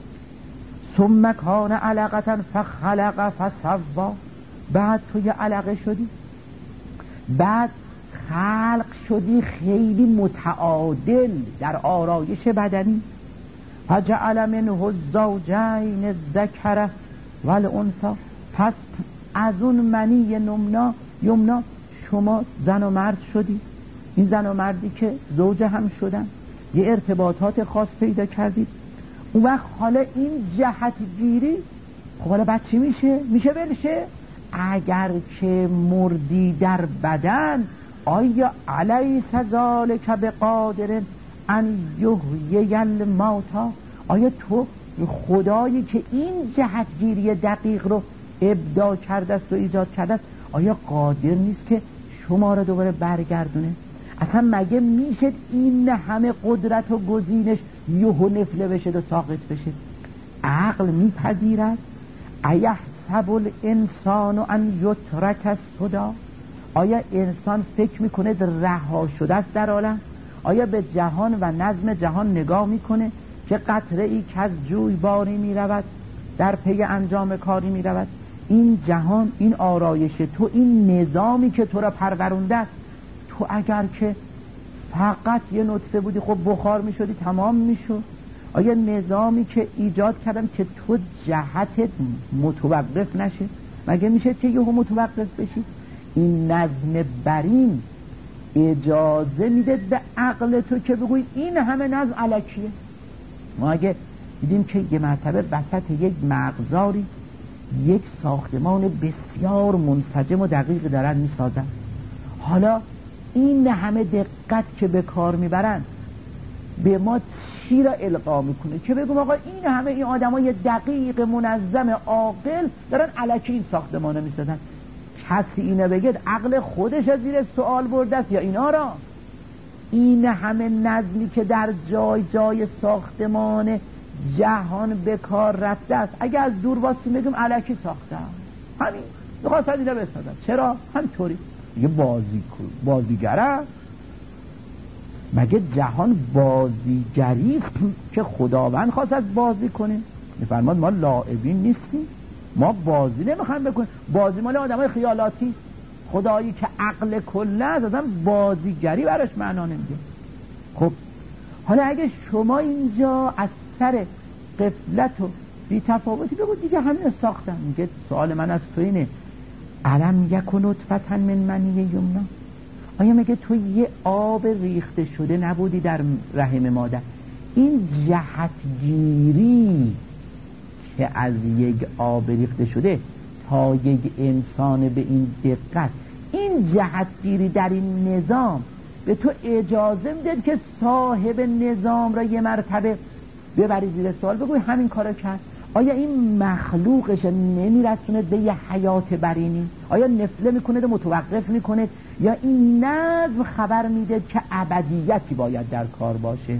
Speaker 3: ثم کان علقة فخلق فسوا، بعد تو یه علقه شدی، بعد خلق شدی خیلی متعادل در آرایش بدنی. فجعل منه الزوجین الذکر والانثی، پس از اون منی یمنا یمنا شما زن و مرد شدی. این زن و مردی که زوج هم شدن، یه ارتباطات خاص پیدا کردید. اون وقت حالا این جهتگیری خب حالا بعد چی میشه؟ میشه بلشه؟ اگر که مردی در بدن، آیا علیس ذالک بقادر ان یحیی الموتی، آیا تو خدایی که این جهتگیری دقیق رو ابداع کرده است و ایجاد کرده است، آیا قادر نیست که شما رو دوباره برگردونه؟ اصلا مگه میشه این همه قدرت و گزینش یهو نفله بشه و ساقط بشه؟ عقل میپذیرد؟ ایحسب الانسان ان یترک سدی، آیا انسان فکر میکنه رها شده است در عالم؟ آیا به جهان و نظم جهان نگاه میکنه که قطره ای که از جوی باری میرود در پی انجام کاری میرود؟ این جهان، این آرایش تو، این نظامی که تو را پرورونده است، تو اگر که فقط یه نطفه بودی خب بخار میشدی تمام میشد. آیا نظامی که ایجاد کردم که تو جهتت متوقف نشه، مگه میشه که یهو متوقف بشی؟ این نظم برین اجازه میده به عقل تو که بگوی این همه نظم الکیه. ما اگه دیدیم که یه مرتبه وسط یک مغزاری یک ساختمان بسیار منسجم و دقیق دارن میسازن، حالا این همه دقت که به کار میبرن به ما چی را القا میکنه که بگم آقا این همه این آدم های دقیق منظم عاقل دارن الکی این ساختمانه میسازن؟ کسی اینو بگه عقل خودش از زیر سوال برده است یا اینا را؟ این همه نظمی که در جای جای ساختمان جهان به کار رفته است، اگه از دور باسی بگم الکی ساخته همین میخواستن اینو بسازن. چرا؟ همطوری یه بازی بازیگره. مگه جهان بازیگری است که خداوند خواست از بازی کنه؟ میفرماد ما لاعبین نیستیم، ما بازی نمیخوایم بکنیم، بازی مال آدمای خیالاتی. خدایی که عقل کله است اصلا بازیگری براش معنا نمیده. خب حالا اگه شما اینجا از سر غفلت و بی‌تفاوتی بگو دیگه همین ساختن، میگه سوال من از تو اینه علم یک نطفه من منی یمنا، آیا مگه تو یه آب ریخته شده نبودی در رحم مادر؟ این جهتگیری که از یک آب ریخته شده تا یک انسان به این دقت، این جهتگیری در این نظام به تو اجازه میده که صاحب نظام را یه مرتبه ببری زیر سوال، بگوی همین کارو کرد. آیا این مخلوقش نمیرسونه به یه حیات برینی؟ آیا نفله میکنه و متوقف میکنه؟ یا این نظم خبر میده که ابدیتی باید در کار باشه؟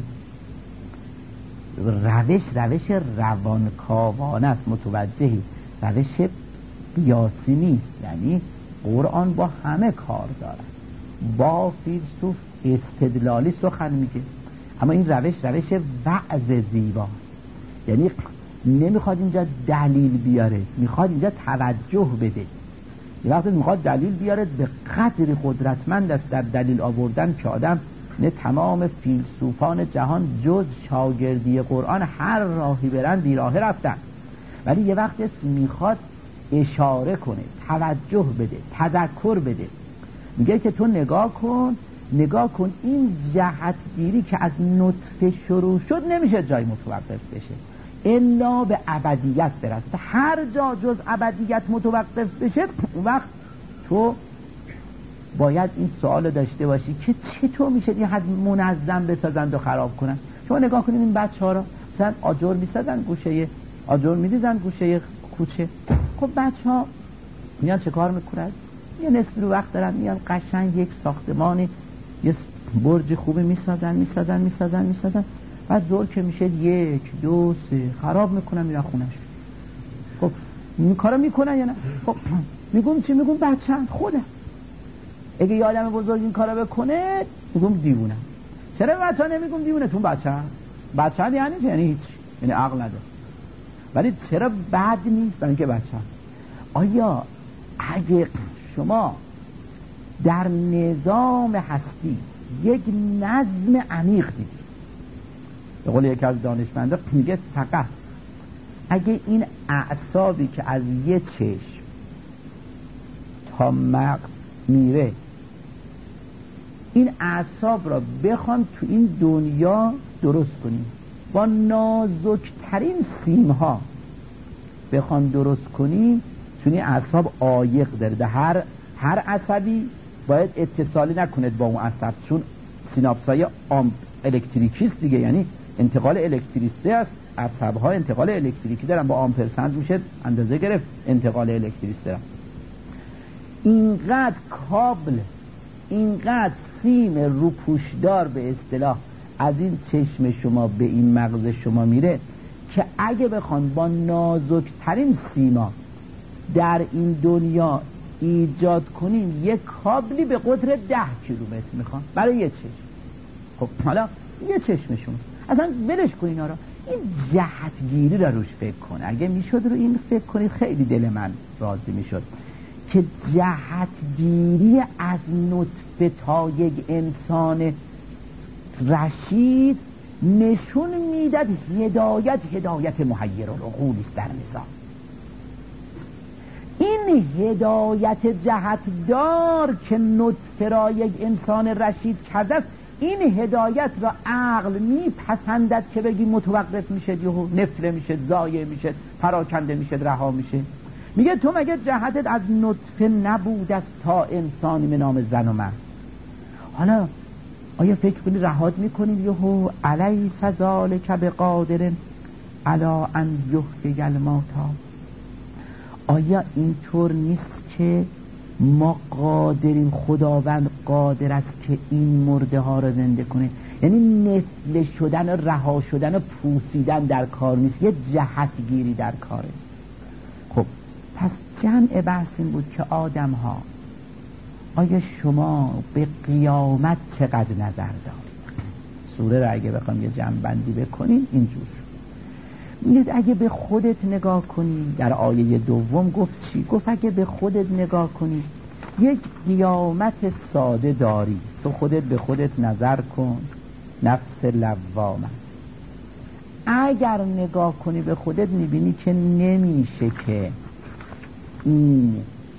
Speaker 3: روش روش روانکاوانه است، متوجهی؟ روش قیاسی نیست. یعنی قرآن با همه کار داره، با فیلسوف استدلالی سخن میگه، اما این روش روش وعظ زیباست. یعنی نمیخواد اینجا دلیل بیاره، میخواد اینجا توجه بده. یه وقتی میخواد دلیل بیاره به قدری قدرتمند است در دلیل آوردن که آدم نه تمام فیلسوفان جهان جز شاگردی قرآن هر راهی برن بیراهه رفتن، ولی یه وقت میخواد اشاره کنه، توجه بده، تذکر بده. میگه که تو نگاه کن نگاه کن این جهتگیری که از نطفه شروع شد نمیشه جای متوقف بشه الا به ابدیت برسه. هر جا جز ابدیت متوقف بشه اون وقت تو باید این سوال داشته باشی که چطور میشه این حد منظم بسازند و خراب کنن. شما نگاه کنید این بچه ها را مثلا آجر میسازن گوشه آجر میریزن گوشه کوچه. خب بچه ها میان چه کار میکنن؟ یه نصف رو وقت دارن میان قشنگ یک ساختمانی یه برج خوبی میسازن میسازن میسازن میسازن بعد زور که میشه یک دو سه خراب میکنن میرن خونش. خب این کارو میکنن یا نه؟ خب میگم چی؟ میگم بچه هم خوده. اگه یه آدم بزرگ این کارو بکنه میگم دیوونه. چرا بچه ها نمیگم دیوونه؟ تون بچه هم بچه هم یعنی چه؟ یعنی هیچ، یعنی عقل نداره. ولی چرا بد نیست؟ برای اینکه بچه هم. آیا اگه شما در نظام هستی یک نظم عمیق دیدید، به قول یکی از دانشمندا میگه فقط اگه این اعصابی که از یه چشم تا مغز میره این اعصاب را بخوام تو این دنیا درست کنیم با نازکترین سیمها بخوام درست کنیم، چون این اعصاب عایق داره، هر هر عصبی باید اتصالی نکنه با اون عصب، چون سیناپسای آم الکتریکیست دیگه، یعنی انتقال الکتریسیته است. عصب‌ها انتقال الکتریکی دارن، با آمپرسنت میشه اندازه گرفت انتقال الکتریسیته دارن. اینقدر کابل، اینقدر سیم روپوشدار به اصطلاح از این چشم شما به این مغز شما میره که اگه بخوان با نازکترین سیما در این دنیا ایجاد کنیم یک کابلی به قطر ده کیلومتر میخوان برای یه چشم. خب حالا یه چشم شما اصلا ولش کنین آرا، این جهتگیری را روش فکر کن. اگه میشد رو این فکر کنید خیلی دل من راضی میشد که جهتگیری از نطفه تا یک انسان رشید نشون میداد هدایت هدایت محیرالعقول است در نظام. این هدایت جهتدار که نطفه را یک انسان رشید کرده است، این هدایت را عقل میپسندد که بگی متوقف میشه، یهو نفله میشه، ضایع میشه، پراکنده میشه، رها میشه. میگه تو مگه جهتت از نطفه نبود است تا انسانی به نام زن و مرد؟ حالا آیا فکر کنی رهات میکنی یهو الیس ذالک بقادر علی ان یحیی الموتی؟ آیا اینطور نیست که ما قادریم، خداوند قادر است که این مرده ها را زنده کنه؟ یعنی نفله شدن و رها شدن و پوسیدن در کار نیست، یه جهتگیری در کار است. خب پس جمع بحث این بود که آدم ها آیا شما به قیامت چقدر نظر دارید؟ سوره را اگه بخوام یه جمع بندی بکنیم اینجور میگه اگه به خودت نگاه کنی، در آیه دوم گفت چی؟ گفت اگه به خودت نگاه کنی یک قیامت ساده داری، تو خودت به خودت نظر کن، نفس لوام است. اگر نگاه کنی به خودت میبینی که نمیشه که این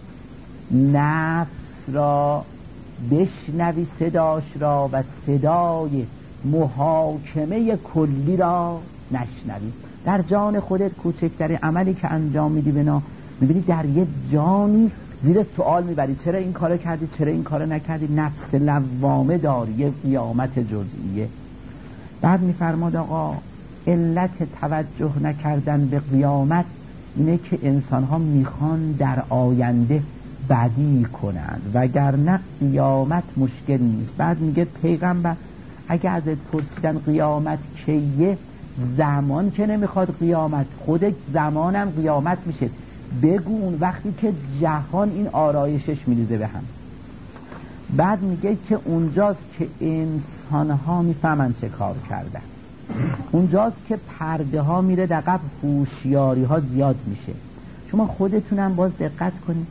Speaker 3: نفس را بشنوی صداش را و صدای محاکمه کلی را نشنوی. در جان خودت کوچکترین عملی که انجام میدی بنا میبینی در یه جانی زیر سوال میبری چرا این کارو کردی، چرا این کارو نکردی. نفس لوامه داری، یه قیامت جزئیه. بعد میفرماد آقا علت توجه نکردن به قیامت اینه که انسان ها میخوان در آینده بدی کنند، وگرنه قیامت مشکل نیست. بعد میگه پیغمبر اگه ازت پرسیدن قیامت کیه، زمان که نمیخواد قیامت، خود زمانم قیامت میشه، بگون وقتی که جهان این آرایشش میریزه به هم. بعد میگه که اونجاست که انسان ها میفهمن چه کار کردن، اونجاست که پرده ها میره عقب، هوشیاری ها زیاد میشه. شما خودتونم باز دقت کنید،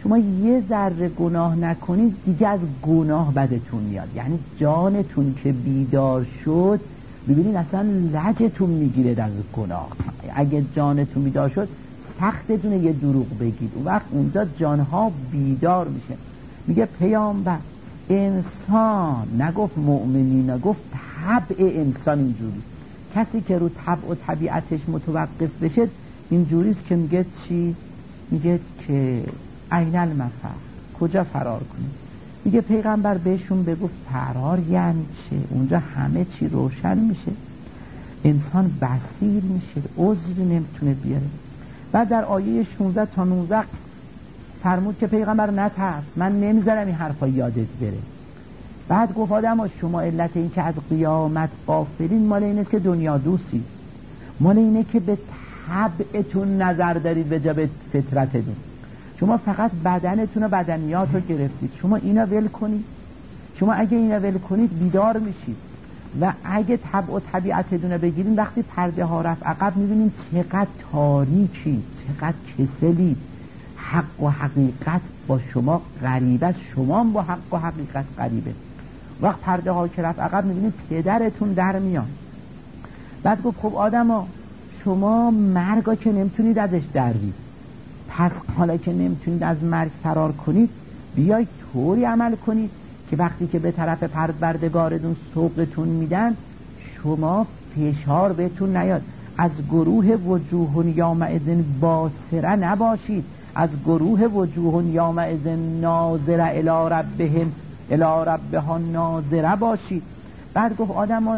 Speaker 3: شما یه ذره گناه نکنید دیگه از گناه بدتون میاد. یعنی جانتون که بیدار شد ببینید اصلا لجتون میگیره از گناه. اگه جانتون بیدار شد سخت دونه یه دروغ بگید، اون وقت اونجا جانها بیدار میشه. میگه پیامبر انسان، نگفت مؤمنین، نگفت طبع انسان اینجوری، کسی که رو طبع و طبیعتش متوقف بشه اینجوریست که میگه چی؟ میگه که عین المفر، کجا فرار کنی؟ میگه پیغمبر بهشون بگو فرار یعنی چه؟ اونجا همه چی روشن میشه، انسان بصیر میشه، عذری نمیتونه بیاره. بعد در آیه شانزده تا نوزده فرمود که پیغمبر نترس، من نمیذارم این حرفا یادت بره. بعد گفت آدم شما علت این که از قیامت غافلین مال اینه که دنیا دوستی، مال اینه که به طبعتون نظر دارید به جا به فطرتتون. شما فقط بدنتون و بدنیات رو گرفتید، شما اینا ول کنید. شما اگه اینا ول کنید بیدار میشید و اگه طبع و طبیعتتون رو بگیرید وقتی پرده ها رفت عقب میبینید چقدر تاریکی، چقدر کسلی. حق و حقیقت با شما غریبه است، شما هم با حق و حقیقت غریبه. وقت پرده ها که رفت عقب میبینید پدرتون در میان. بعد گفت خب آدما شما مرگا که نمیتونید ازش درید، پس حالا که نمیتونید از مرگ فرار کنید بیاید طوری عمل کنید که وقتی که به طرف پروردگارتون سوقتون میدن شما فشار بهتون نیاد. از گروه وجوه یومئذ باسره نباشید، از گروه وجوه یومئذ ناظره الی ربهم الی ربها ناظره باشید. بعد گفت آدم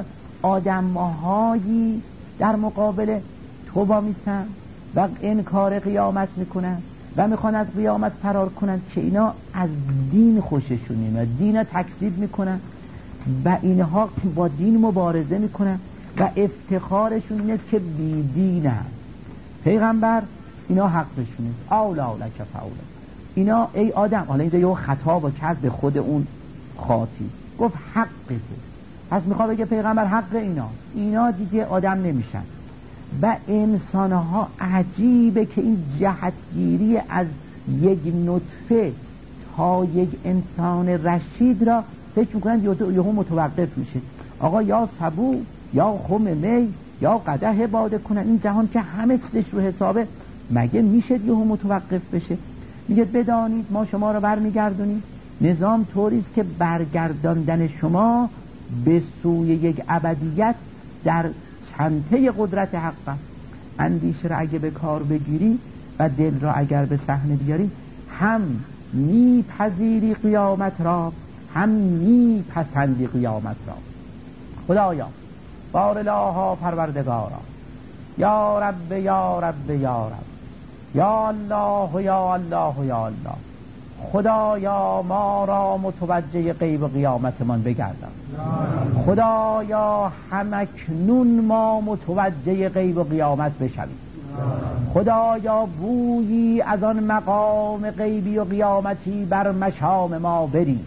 Speaker 3: آدم‌هایی در مقابل تو با میسن و انکار قیامت میکنن و میخوان از قیامت فرار کنن که اینا از دین خوششون میاد، دین تکذیب میکنن و اینها با دین مبارزه میکنن و افتخارشون اینه که بی دینن. پیغمبر اینا حقشونه، اولا لک فاولا، اینا ای آدم. حالا اینجا یه خطاب و کرد به خود اون خاطی، گفت حقته. پس میخواد بگه پیغمبر حق اینا اینا دیگه آدم نمیشن. و انسانها عجیبه که این جهتگیری از یک نطفه تا یک انسان رشید را فکر میکنن یهو متوقف میشه. آقا یا سبو یا خم می یا قدح باده کنن، این جهان که همه چیزش رو حسابه، مگه میشه یهو متوقف بشه؟ میگه بدانید ما شما رو برمیگردونیم، نظام طوریست که برگرداندن شما به سوی یک ابدیت در چنته قدرت حق است. اندیشه را اگه به کار بگیری و دل را اگر به صحنه بیاری هم میپذیری قیامت را هم میپسندی قیامت را. خدایا بارالها پروردگارا، یا رب یا رب یا رب، یا الله یا الله یا الله، خدایا ما را متوجه غیب و قیامتمان بگردان. خدایا همکنون ما متوجه غیب و قیامت بشویم. خدایا بویی از آن مقام غیبی و قیامتی بر مشام ما بریز.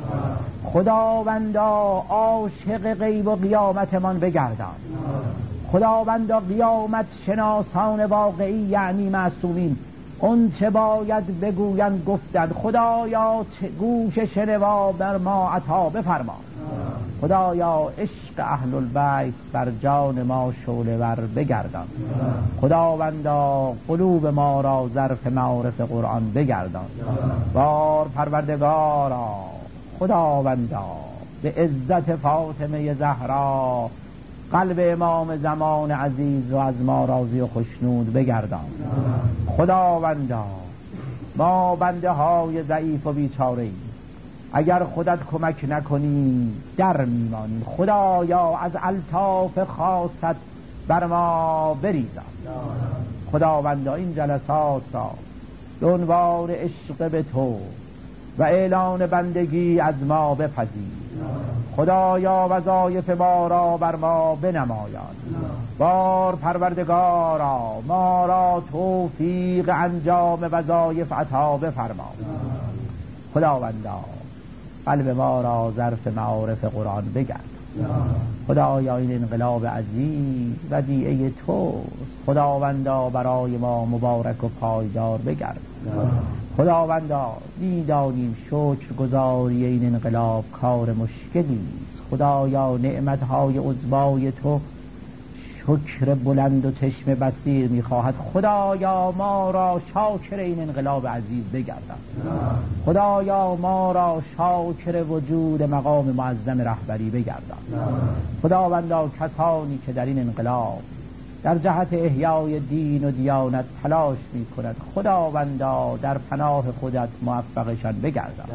Speaker 3: خداوندا عاشق غیب و قیامتمان بگردان. خداوندا قیامت شناسان واقعی یعنی معصومین اون چه باید بگویند گفتند. خدایا گوش شنوا بر ما عطا بفرما. خدایا عشق اهل البیت بر جان ما شعله ور بگردان. خداوندا قلوب ما را ظرف معارف قرآن بگردان. بار پروردگارا خداوندا به عزت فاطمه زهرا قلب امام زمان عزیز و از ما راضی و خشنود بگردان. خداوندا ما بنده های ضعیف و بیچاره اگر خودت کمک نکنی در میمانیم. خدایا از الطاف خاصت بر ما بریزان. خداوندا این جلسات را به عنوان عشق به تو و اعلان بندگی از ما بپذیر. خدایا وظایف ما را بر ما بنمایان. بار پروردگارا ما را توفیق انجام وظایف عطا بفرما. خداوندا قلب ما را ظرف معارف قرآن بگرد. خدایا این انقلاب عزیز ودیعه توست، خداوندا برای ما مبارک و پایدار بگرد. خداوندا میدانیم شکر گزاری این انقلاب کار مشکلی است. خدایا نعمتهای عظمای تو شکر بلند و چشم بصیر میخواهد. خدایا ما را شاکر این انقلاب عزیز بگردان. خدایا ما را شاکر وجود مقام معظم رهبری بگردان. خداوندا کسانی که در این انقلاب در جهت احیای دین و دیانت تلاش می کند، خداوندا در پناه خودت موفقشان بگردان.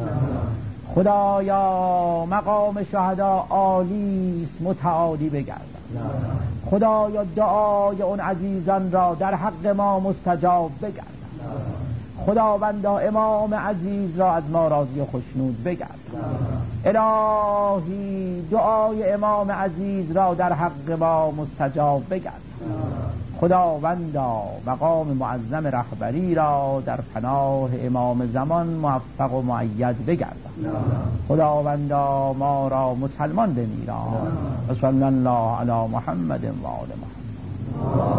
Speaker 3: خدایا مقام شهدا عالی است، متعالی بگردان. خدایا دعای اون عزیزان را در حق ما مستجاب بگردان. خداوندا امام عزیز را از ما راضی و خوشنود بگردان. الهی دعای امام عزیز را در حق ما مستجاب بگردان. خداوندا مقام معظم رهبری را در پناه امام زمان موفق و مؤید بگردان. خداوندا ما را مسلمان بمیران. و صلی الله علی محمد و آل محمد.